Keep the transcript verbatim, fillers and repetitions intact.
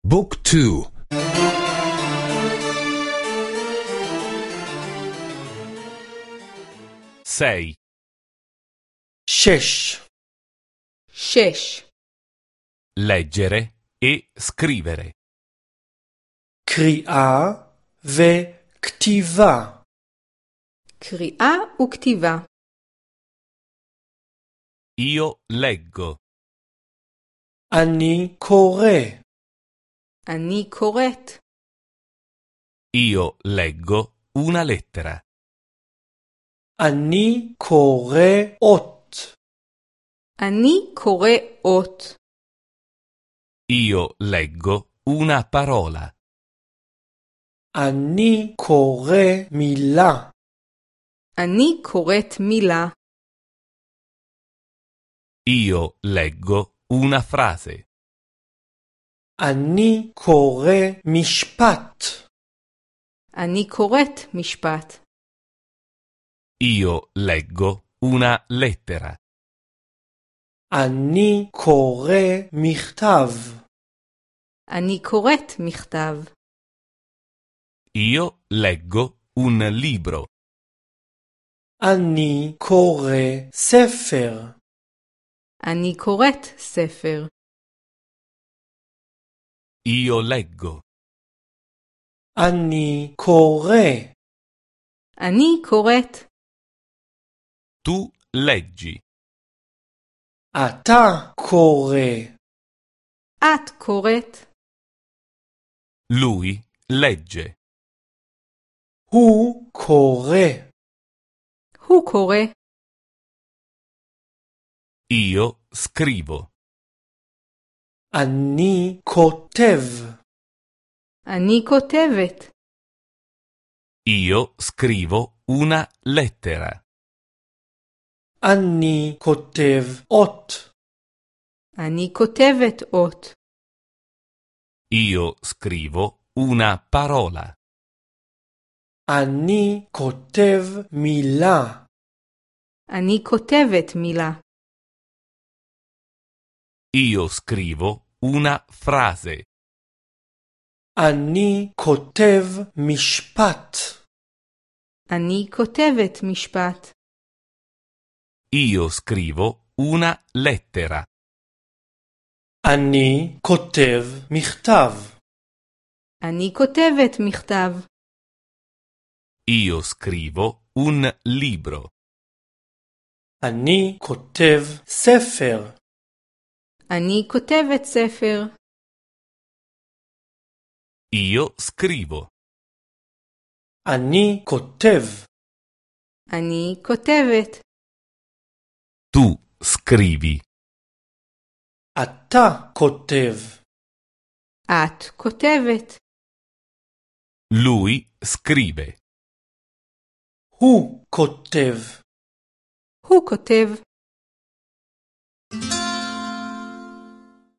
بوك تو. sei, شش شش leggere e scrivere. קריאה וכתיבה. קריאה וכתיבה. Io leggo. אני קורא. אני קוראת. Io leggo una lettera. אני קורא אות. אני קורא אות. Io leggo una parola. אני קורא מילה. אני קוראת מילה. Io leggo una frase. אני קורא משפט. אני קוראת משפט. Io leggo una lettera. אני קורא מכתב. אני קוראת מכתב. Io leggo un libro. אני קורא ספר. אני קוראת ספר. Io leggo. אני קורא. אני קוראת. Tu leggi. אתה קורא. את קוראת. Lui legge. הוא קורא. הוא קורא. Io scrivo. אני כותב. אני כותבת. Io scrivo una lettera. אני כותב אות. אני כותבת אות. Io scrivo una parola. אני כותב מילה. אני כותבת מילה. Io scrivo una frase. אני כותב משפט. אני כותבת משפט. Io scrivo una lettera. אני כותב מכתב. אני כותבת מכתב. Io scrivo un libro. אני כותב ספר. אני כותבת ספר. Io scrivo. אני כותב. אני כותבת. Tu scrivi. אתה כותב. את כותבת. Lui scrive. הוא כותב. הוא כותב.